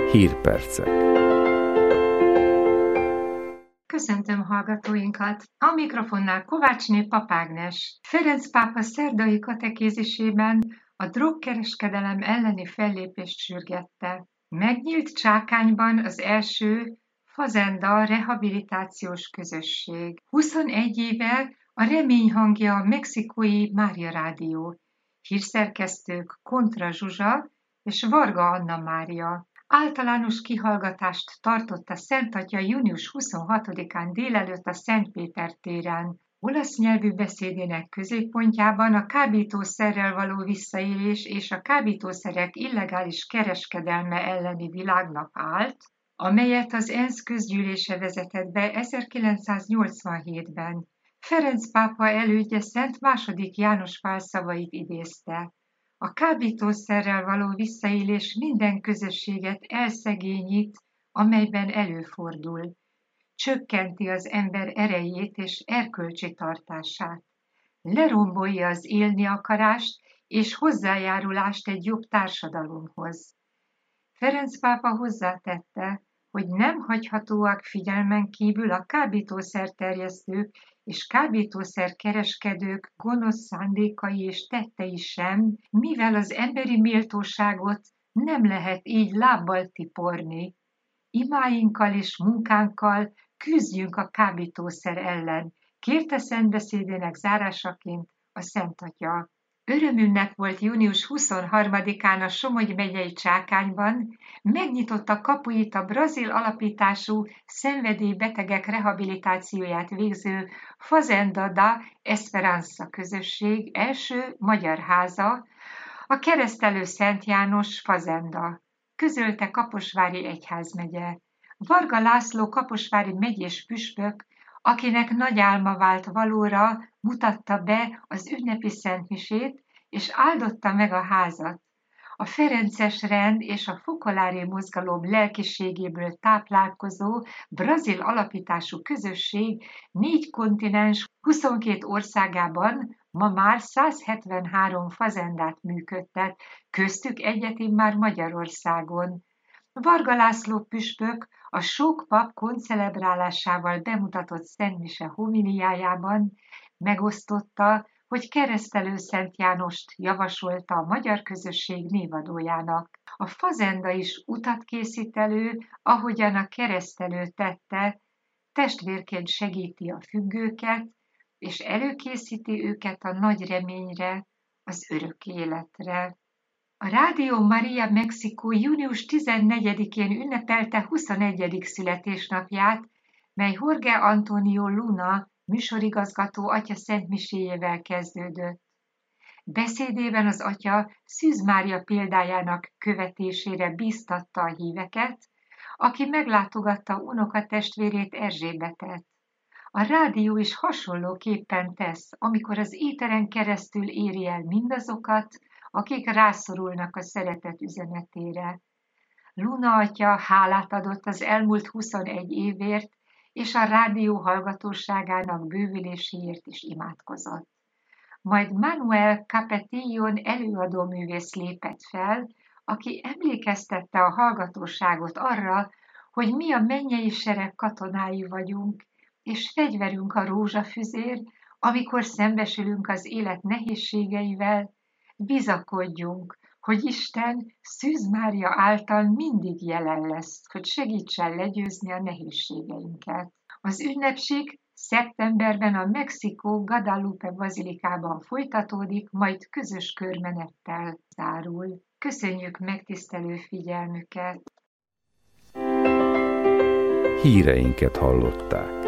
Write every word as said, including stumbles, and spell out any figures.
Hírpercek. Köszöntöm hallgatóinkat! A mikrofonnál Kovácsné Papágnes. Ferenc pápa szerdai katekézisében a drogkereskedelem elleni fellépést sürgette. Megnyílt Csákányban az első Fazenda rehabilitációs közösség. huszonegy éve a remény hangja a mexikói Mária Rádió. Hírszerkesztők Kontra Zsuzsa és Varga Anna Mária. Általános kihallgatást tartott a Szent Atya június huszonhatodikán délelőtt a Szent Péter téren. Olasz nyelvű beszédének középpontjában a kábítószerrel való visszaélés és a kábítószerek illegális kereskedelme elleni világnap állt, amelyet az ENSZ közgyűlése vezetett be ezerkilencszáznyolcvanhétben. Ferenc pápa elődje Szent második János Pál szavait idézte. A kábítószerrel való visszaélés minden közösséget elszegényít, amelyben előfordul. Csökkenti az ember erejét és erkölcsi tartását. Lerombolja az élni akarást és hozzájárulást egy jobb társadalomhoz. Ferenc pápa hozzátette, hogy nem hagyhatóak figyelmen kívül a kábítószerterjesztők és kábítószerkereskedők gonosz szándékai és tettei sem, mivel az emberi méltóságot nem lehet így lábbal tiporni. Imáinkkal és munkánkkal küzdjünk a kábítószer ellen, kérte szentbeszédének zárásaként a Szent Atya. Örömünknek volt június huszonharmadikán a Somogy megyei Csákányban, megnyitotta kapuit a brazil alapítású szenvedélybetegek rehabilitációját végző Fazenda da Esperança közösség első magyar háza, a Keresztelő Szent János Fazenda, közölte Kaposvári egyházmegye. Varga László kaposvári megyés püspök, akinek nagy álma vált valóra, mutatta be az ünnepi szentmisét, és áldotta meg a házat. A ferences rend és a fokolári mozgalom lelkiségéből táplálkozó brazil alapítású közösség négy kontinens huszonkét országában ma már százhetvenhárom fazendát működtet, köztük egyet immár Magyarországon. Varga László püspök a sok pap koncelebrálásával bemutatott szentmise homiliájában megosztotta, hogy Keresztelő Szent Jánost javasolta a magyar közösség névadójának. A fazenda is utat készít elő, ahogyan a keresztelő tette, testvérként segíti a függőket, és előkészíti őket a nagy reményre, az örök életre. A Rádió Maria Mexikó június tizennegyedikén ünnepelte huszonegyedik születésnapját, mely Jorge Antonio Luna műsorigazgató atya szentmiséjével kezdődött. Beszédében az atya Szűz Mária példájának követésére bíztatta a híveket, aki meglátogatta unokatestvérét Erzsébetet. A rádió is hasonlóképpen tesz, amikor az éteren keresztül éri el mindazokat, akik rászorulnak a szeretet üzenetére. Luna atya hálát adott az elmúlt huszonegy évért, és a rádió hallgatóságának bővüléséért is imádkozott. Majd Manuel Capetillon előadóművész lépett fel, aki emlékeztette a hallgatóságot arra, hogy mi a mennyei sereg katonái vagyunk, és fegyverünk a rózsafüzér, amikor szembesülünk az élet nehézségeivel, bizakodjunk, hogy Isten Szűz Mária által mindig jelen lesz, hogy segítsen legyőzni a nehézségeinket. Az ünnepség szeptemberben a Mexikó Guadalupe bazilikában folytatódik, majd közös körmenettel zárul. Köszönjük megtisztelő figyelmüket! Híreinket hallották.